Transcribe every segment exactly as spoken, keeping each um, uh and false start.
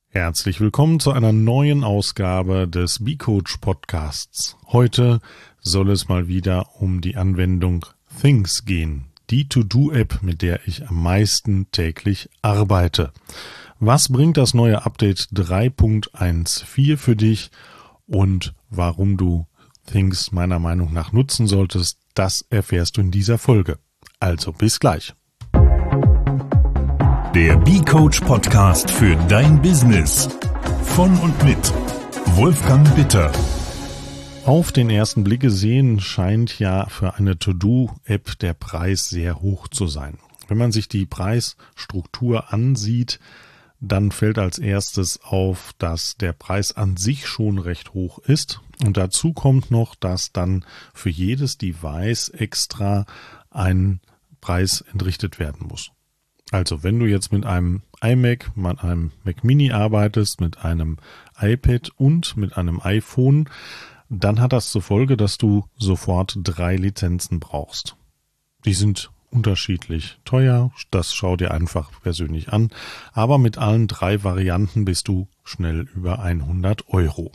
Herzlich willkommen zu einer neuen Ausgabe des B-Coach Podcasts. Heute soll es mal wieder um die Anwendung Things gehen, die To-Do-App, mit der ich am meisten täglich arbeite. Was bringt das neue Update drei Punkt eins vier für dich und warum du Things meiner Meinung nach nutzen solltest, das erfährst du in dieser Folge. Also bis gleich. Der B-Coach Podcast für dein Business. Von und mit Wolfgang Bitter. Auf den ersten Blick gesehen scheint ja für eine To-Do-App der Preis sehr hoch zu sein. Wenn man sich die Preisstruktur ansieht, dann fällt als erstes auf, dass der Preis an sich schon recht hoch ist. Und dazu kommt noch, dass dann für jedes Device extra ein Preis entrichtet werden muss. Also wenn du jetzt mit einem iMac, mit einem Mac Mini arbeitest, mit einem iPad und mit einem iPhone, dann hat das zur Folge, dass du sofort drei Lizenzen brauchst. Die sind unterschiedlich teuer, das schau dir einfach persönlich an, aber mit allen drei Varianten bist du schnell über hundert Euro.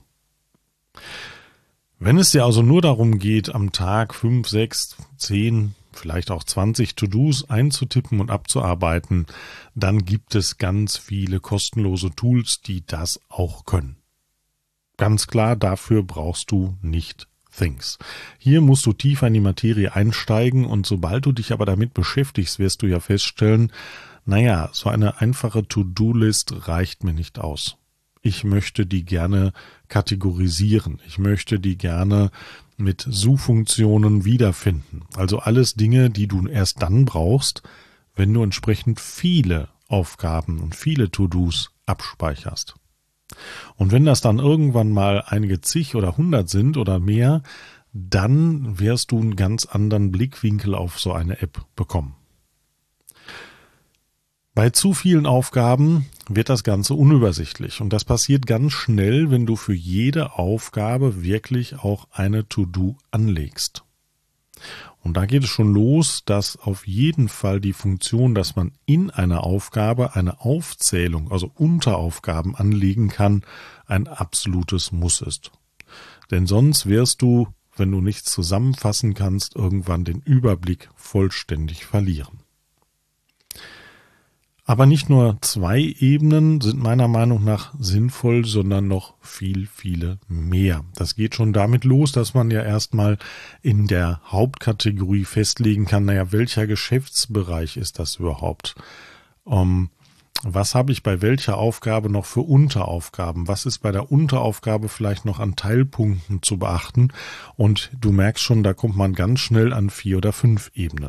Wenn es dir also nur darum geht, am Tag fünf, sechs, zehn, vielleicht auch zwanzig To-Dos einzutippen und abzuarbeiten, dann gibt es ganz viele kostenlose Tools, die das auch können. Ganz klar, dafür brauchst du nicht Things. Hier musst du tiefer in die Materie einsteigen und sobald du dich aber damit beschäftigst, wirst du ja feststellen, naja, so eine einfache To-Do-List reicht mir nicht aus. Ich möchte die gerne kategorisieren. Ich möchte die gerne mit Suchfunktionen wiederfinden. Also alles Dinge, die du erst dann brauchst, wenn du entsprechend viele Aufgaben und viele To-Dos abspeicherst. Und wenn das dann irgendwann mal einige zig oder hundert sind oder mehr, dann wirst du einen ganz anderen Blickwinkel auf so eine App bekommen. Bei zu vielen Aufgaben wird das Ganze unübersichtlich und das passiert ganz schnell, wenn du für jede Aufgabe wirklich auch eine To-Do anlegst. Und da geht es schon los, dass auf jeden Fall die Funktion, dass man in einer Aufgabe eine Aufzählung, also Unteraufgaben anlegen kann, ein absolutes Muss ist. Denn sonst wirst du, wenn du nichts zusammenfassen kannst, irgendwann den Überblick vollständig verlieren. Aber nicht nur zwei Ebenen sind meiner Meinung nach sinnvoll, sondern noch viel, viele mehr. Das geht schon damit los, dass man ja erstmal in der Hauptkategorie festlegen kann, naja, welcher Geschäftsbereich ist das überhaupt? Um, was habe ich bei welcher Aufgabe noch für Unteraufgaben? Was ist bei der Unteraufgabe vielleicht noch an Teilpunkten zu beachten? Und du merkst schon, da kommt man ganz schnell an vier oder fünf Ebenen.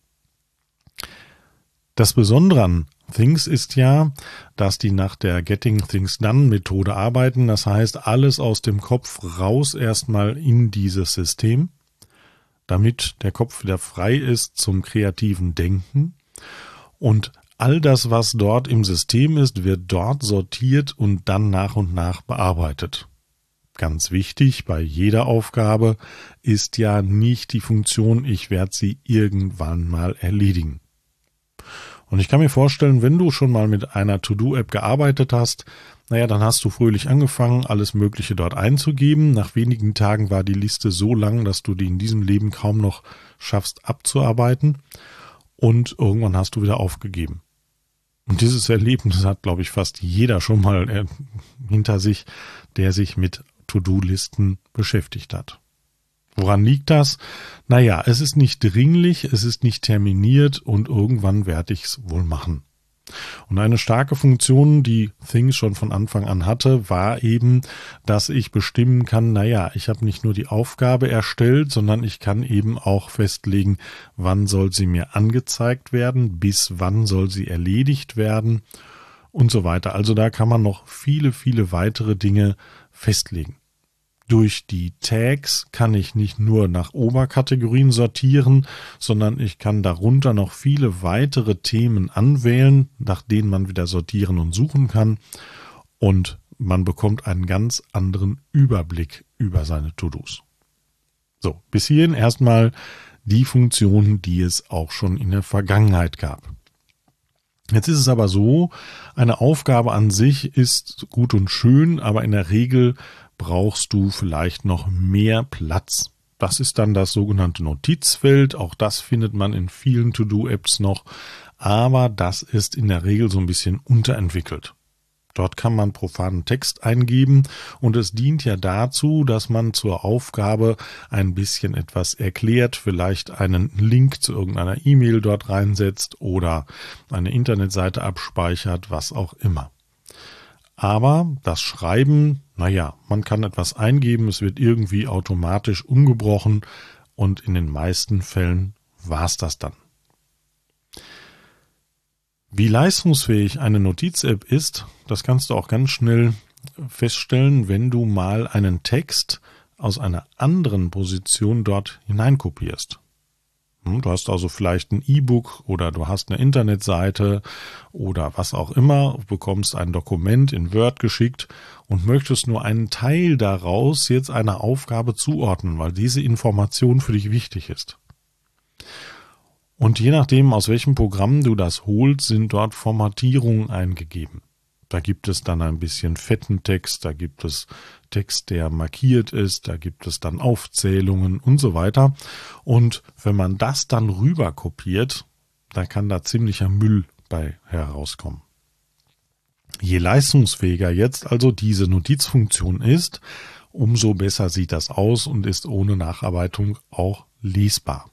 Das Besondere an Things ist ja, dass die nach der Getting Things Done Methode arbeiten. Das heißt, alles aus dem Kopf raus erstmal in dieses System, damit der Kopf wieder frei ist zum kreativen Denken. Und all das, was dort im System ist, wird dort sortiert und dann nach und nach bearbeitet. Ganz wichtig bei jeder Aufgabe ist ja nicht die Funktion, ich werde sie irgendwann mal erledigen. Und ich kann mir vorstellen, wenn du schon mal mit einer To-Do-App gearbeitet hast, naja, dann hast du fröhlich angefangen, alles Mögliche dort einzugeben. Nach wenigen Tagen war die Liste so lang, dass du die in diesem Leben kaum noch schaffst abzuarbeiten. Und irgendwann hast du wieder aufgegeben. Und dieses Erlebnis hat, glaube ich, fast jeder schon mal äh, hinter sich, der sich mit To-Do-Listen beschäftigt hat. Woran liegt das? Naja, es ist nicht dringlich, es ist nicht terminiert und irgendwann werde ich es wohl machen. Und eine starke Funktion, die Things schon von Anfang an hatte, war eben, dass ich bestimmen kann, naja, ich habe nicht nur die Aufgabe erstellt, sondern ich kann eben auch festlegen, wann soll sie mir angezeigt werden, bis wann soll sie erledigt werden und so weiter. Also da kann man noch viele, viele weitere Dinge festlegen. Durch die Tags kann ich nicht nur nach Oberkategorien sortieren, sondern ich kann darunter noch viele weitere Themen anwählen, nach denen man wieder sortieren und suchen kann. Und man bekommt einen ganz anderen Überblick über seine To-Dos. So, bis hierhin erstmal die Funktionen, die es auch schon in der Vergangenheit gab. Jetzt ist es aber so, eine Aufgabe an sich ist gut und schön, aber in der Regel brauchst du vielleicht noch mehr Platz. Das ist dann das sogenannte Notizfeld. Auch das findet man in vielen To-Do-Apps noch, aber das ist in der Regel so ein bisschen unterentwickelt. Dort kann man profanen Text eingeben und es dient ja dazu, dass man zur Aufgabe ein bisschen etwas erklärt, vielleicht einen Link zu irgendeiner E-Mail dort reinsetzt oder eine Internetseite abspeichert, was auch immer. Aber das Schreiben, naja, man kann etwas eingeben, es wird irgendwie automatisch umgebrochen und in den meisten Fällen war's das dann. Wie leistungsfähig eine Notiz-App ist, das kannst du auch ganz schnell feststellen, wenn du mal einen Text aus einer anderen Position dort hineinkopierst. Du hast also vielleicht ein E-Book oder du hast eine Internetseite oder was auch immer, bekommst ein Dokument in Word geschickt und möchtest nur einen Teil daraus jetzt einer Aufgabe zuordnen, weil diese Information für dich wichtig ist. Und je nachdem, aus welchem Programm du das holst, sind dort Formatierungen eingegeben. Da gibt es dann ein bisschen fetten Text, da gibt es Text, der markiert ist, da gibt es dann Aufzählungen und so weiter. Und wenn man das dann rüber kopiert, dann kann da ziemlicher Müll bei herauskommen. Je leistungsfähiger jetzt also diese Notizfunktion ist, umso besser sieht das aus und ist ohne Nacharbeitung auch lesbar.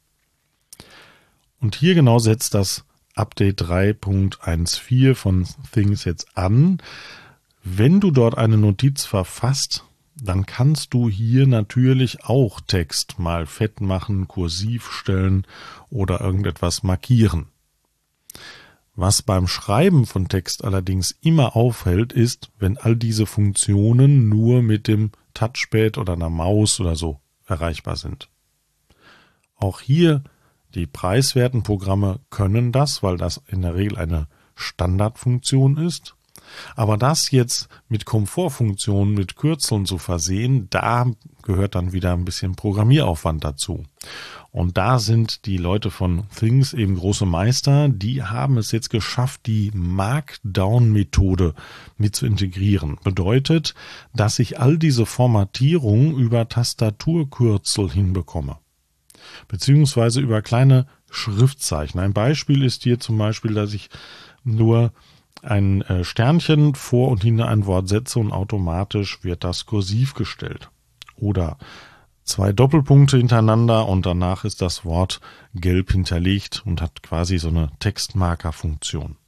Und hier genau setzt das Update drei Punkt vierzehn von Things jetzt an. Wenn du dort eine Notiz verfasst, dann kannst du hier natürlich auch Text mal fett machen, kursiv stellen oder irgendetwas markieren. Was beim Schreiben von Text allerdings immer auffällt, ist, wenn all diese Funktionen nur mit dem Touchpad oder einer Maus oder so erreichbar sind. Auch hier die preiswerten Programme können das, weil das in der Regel eine Standardfunktion ist. Aber das jetzt mit Komfortfunktionen, mit Kürzeln zu versehen, da gehört dann wieder ein bisschen Programmieraufwand dazu. Und da sind die Leute von Things eben große Meister. Die haben es jetzt geschafft, die Markdown-Methode mit zu integrieren. Bedeutet, dass ich all diese Formatierung über Tastaturkürzel hinbekomme. Beziehungsweise über kleine Schriftzeichen. Ein Beispiel ist hier zum Beispiel, dass ich nur ein Sternchen vor und hinter ein Wort setze und automatisch wird das kursiv gestellt. Oder zwei Doppelpunkte hintereinander und danach ist das Wort gelb hinterlegt und hat quasi so eine Textmarkerfunktion.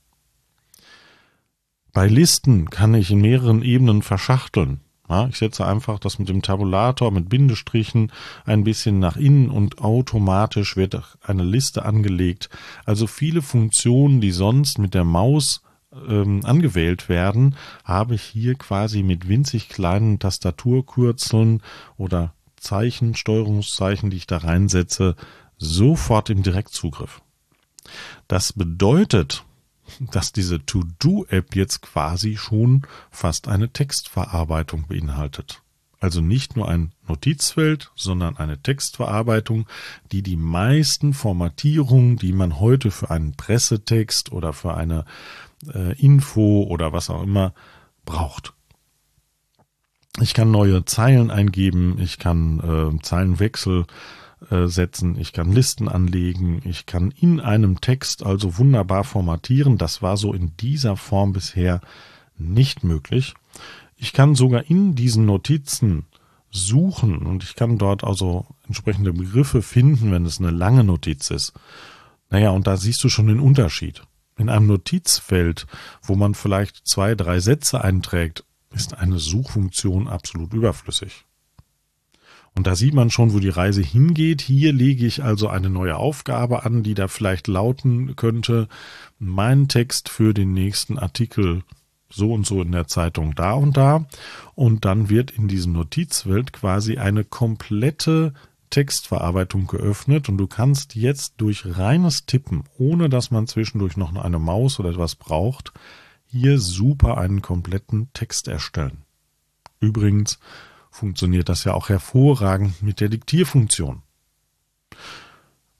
Bei Listen kann ich in mehreren Ebenen verschachteln. Ja, ich setze einfach das mit dem Tabulator, mit Bindestrichen ein bisschen nach innen und automatisch wird eine Liste angelegt. Also viele Funktionen, die sonst mit der Maus ähm, angewählt werden, habe ich hier quasi mit winzig kleinen Tastaturkürzeln oder Zeichen, Steuerungszeichen, die ich da reinsetze, sofort im Direktzugriff. Das bedeutet, dass diese To-Do-App jetzt quasi schon fast eine Textverarbeitung beinhaltet. Also nicht nur ein Notizfeld, sondern eine Textverarbeitung, die die meisten Formatierungen, die man heute für einen Pressetext oder für eine äh, Info oder was auch immer braucht. Ich kann neue Zeilen eingeben, ich kann äh, Zeilenwechsel setzen, ich kann Listen anlegen, ich kann in einem Text also wunderbar formatieren. Das war so in dieser Form bisher nicht möglich. Ich kann sogar in diesen Notizen suchen und ich kann dort also entsprechende Begriffe finden, wenn es eine lange Notiz ist. Naja, und da siehst du schon den Unterschied. In einem Notizfeld, wo man vielleicht zwei, drei Sätze einträgt, ist eine Suchfunktion absolut überflüssig. Und da sieht man schon, wo die Reise hingeht. Hier lege ich also eine neue Aufgabe an, die da vielleicht lauten könnte, mein Text für den nächsten Artikel so und so in der Zeitung da und da. Und dann wird in diesem Notizfeld quasi eine komplette Textverarbeitung geöffnet und du kannst jetzt durch reines Tippen, ohne dass man zwischendurch noch eine Maus oder etwas braucht, hier super einen kompletten Text erstellen. Übrigens funktioniert das ja auch hervorragend mit der Diktierfunktion.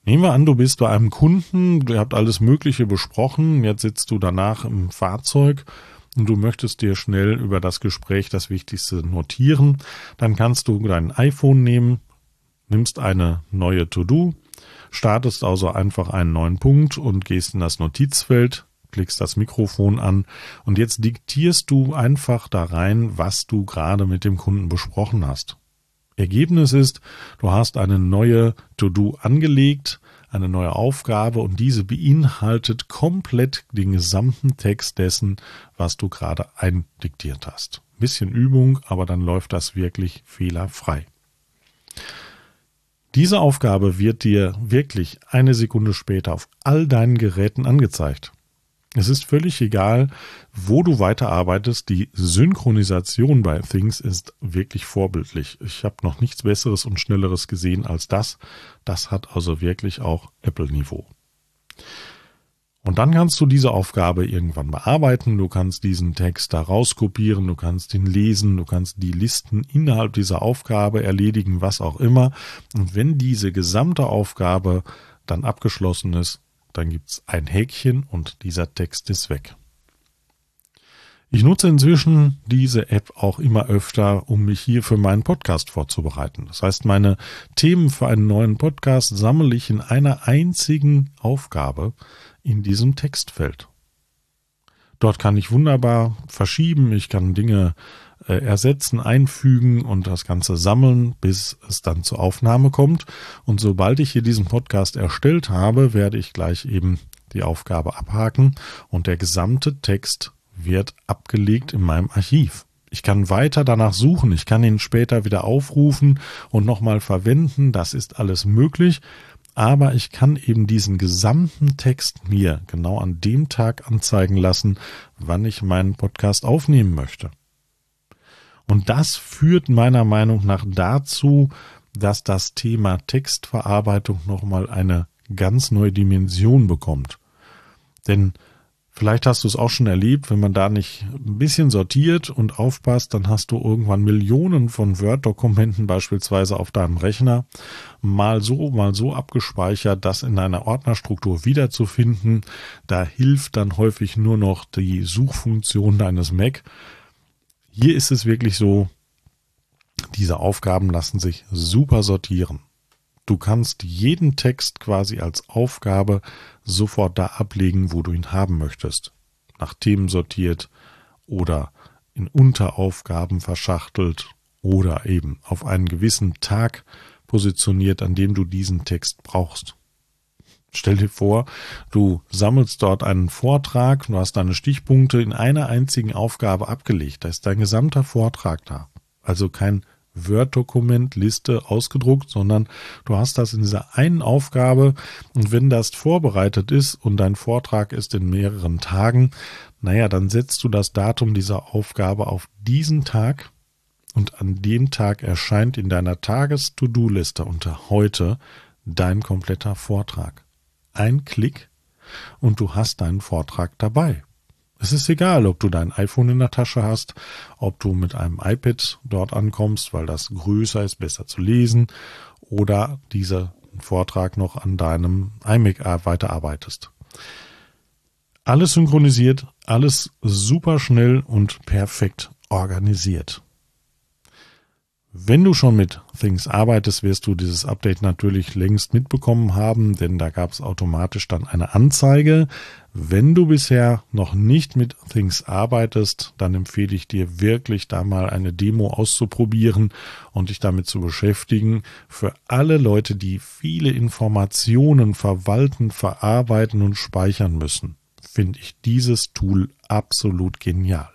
Nehmen wir an, du bist bei einem Kunden, ihr habt alles Mögliche besprochen, jetzt sitzt du danach im Fahrzeug und du möchtest dir schnell über das Gespräch das Wichtigste notieren. Dann kannst du dein iPhone nehmen, nimmst eine neue To-Do, startest also einfach einen neuen Punkt und gehst in das Notizfeld, klickst das Mikrofon an und jetzt diktierst du einfach da rein, was du gerade mit dem Kunden besprochen hast. Ergebnis ist, du hast eine neue To-Do angelegt, eine neue Aufgabe und diese beinhaltet komplett den gesamten Text dessen, was du gerade eindiktiert hast. Ein bisschen Übung, aber dann läuft das wirklich fehlerfrei. Diese Aufgabe wird dir wirklich eine Sekunde später auf all deinen Geräten angezeigt. Es ist völlig egal, wo du weiterarbeitest. Die Synchronisation bei Things ist wirklich vorbildlich. Ich habe noch nichts Besseres und Schnelleres gesehen als das. Das hat also wirklich auch Apple-Niveau. Und dann kannst du diese Aufgabe irgendwann bearbeiten. Du kannst diesen Text da rauskopieren, du kannst ihn lesen, du kannst die Listen innerhalb dieser Aufgabe erledigen, was auch immer. Und wenn diese gesamte Aufgabe dann abgeschlossen ist, dann gibt es ein Häkchen und dieser Text ist weg. Ich nutze inzwischen diese App auch immer öfter, um mich hier für meinen Podcast vorzubereiten. Das heißt, meine Themen für einen neuen Podcast sammle ich in einer einzigen Aufgabe in diesem Textfeld. Dort kann ich wunderbar verschieben, ich kann Dinge äh, ersetzen, einfügen und das Ganze sammeln, bis es dann zur Aufnahme kommt. Und sobald ich hier diesen Podcast erstellt habe, werde ich gleich eben die Aufgabe abhaken und der gesamte Text wird abgelegt in meinem Archiv. Ich kann weiter danach suchen, ich kann ihn später wieder aufrufen und nochmal verwenden, das ist alles möglich. Aber ich kann eben diesen gesamten Text mir genau an dem Tag anzeigen lassen, wann ich meinen Podcast aufnehmen möchte. Und das führt meiner Meinung nach dazu, dass das Thema Textverarbeitung nochmal eine ganz neue Dimension bekommt. Denn vielleicht hast du es auch schon erlebt, wenn man da nicht ein bisschen sortiert und aufpasst, dann hast du irgendwann Millionen von Word-Dokumenten beispielsweise auf deinem Rechner, mal so, mal so abgespeichert, das in einer Ordnerstruktur wiederzufinden. Da hilft dann häufig nur noch die Suchfunktion deines Mac. Hier ist es wirklich so, diese Aufgaben lassen sich super sortieren. Du kannst jeden Text quasi als Aufgabe sofort da ablegen, wo du ihn haben möchtest. Nach Themen sortiert oder in Unteraufgaben verschachtelt oder eben auf einen gewissen Tag positioniert, an dem du diesen Text brauchst. Stell dir vor, du sammelst dort einen Vortrag, du hast deine Stichpunkte in einer einzigen Aufgabe abgelegt. Da ist dein gesamter Vortrag da. Also kein Word-Dokument, Liste ausgedruckt, sondern du hast das in dieser einen Aufgabe und wenn das vorbereitet ist und dein Vortrag ist in mehreren Tagen, naja, dann setzt du das Datum dieser Aufgabe auf diesen Tag und an dem Tag erscheint in deiner Tages-To-Do-Liste unter heute dein kompletter Vortrag. Ein Klick und du hast deinen Vortrag dabei. Es ist egal, ob du dein iPhone in der Tasche hast, ob du mit einem iPad dort ankommst, weil das größer ist, besser zu lesen, oder dieser Vortrag noch an deinem iMac weiterarbeitest. Alles synchronisiert, alles super schnell und perfekt organisiert. Wenn du schon mit Things arbeitest, wirst du dieses Update natürlich längst mitbekommen haben, denn da gab es automatisch dann eine Anzeige. Wenn du bisher noch nicht mit Things arbeitest, dann empfehle ich dir wirklich, da mal eine Demo auszuprobieren und dich damit zu beschäftigen. Für alle Leute, die viele Informationen verwalten, verarbeiten und speichern müssen, finde ich dieses Tool absolut genial.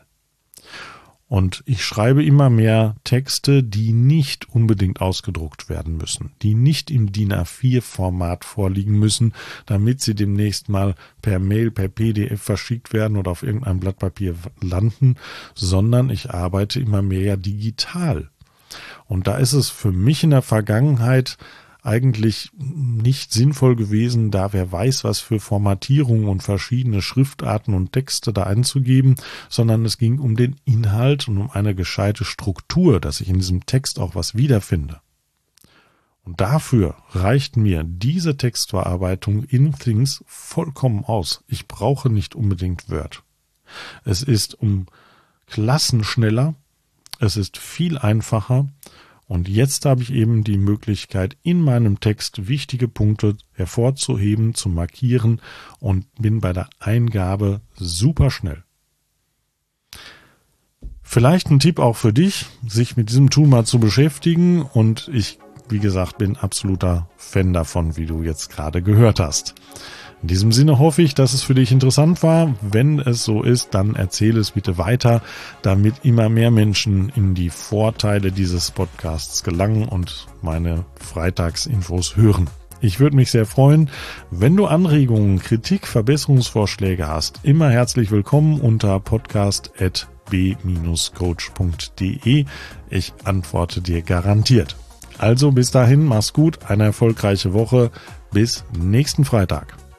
Und ich schreibe immer mehr Texte, die nicht unbedingt ausgedruckt werden müssen, die nicht im D I N A vier Format vorliegen müssen, damit sie demnächst mal per Mail, per P D F verschickt werden oder auf irgendeinem Blatt Papier landen, sondern ich arbeite immer mehr digital. Und da ist es für mich in der Vergangenheit eigentlich nicht sinnvoll gewesen, da wer weiß, was für Formatierungen und verschiedene Schriftarten und Texte da einzugeben, sondern es ging um den Inhalt und um eine gescheite Struktur, dass ich in diesem Text auch was wiederfinde. Und dafür reicht mir diese Textverarbeitung in Things vollkommen aus. Ich brauche nicht unbedingt Word. Es ist um Klassen schneller, es ist viel einfacher und jetzt habe ich eben die Möglichkeit, in meinem Text wichtige Punkte hervorzuheben, zu markieren und bin bei der Eingabe super schnell. Vielleicht ein Tipp auch für dich, sich mit diesem Tool mal zu beschäftigen und ich Wie gesagt, bin absoluter Fan davon, wie du jetzt gerade gehört hast. In diesem Sinne hoffe ich, dass es für dich interessant war. Wenn es so ist, dann erzähle es bitte weiter, damit immer mehr Menschen in die Vorteile dieses Podcasts gelangen und meine Freitagsinfos hören. Ich würde mich sehr freuen, wenn du Anregungen, Kritik, Verbesserungsvorschläge hast. Immer herzlich willkommen unter podcast at b dash coach punkt de. Ich antworte dir garantiert. Also bis dahin, mach's gut, eine erfolgreiche Woche, bis nächsten Freitag.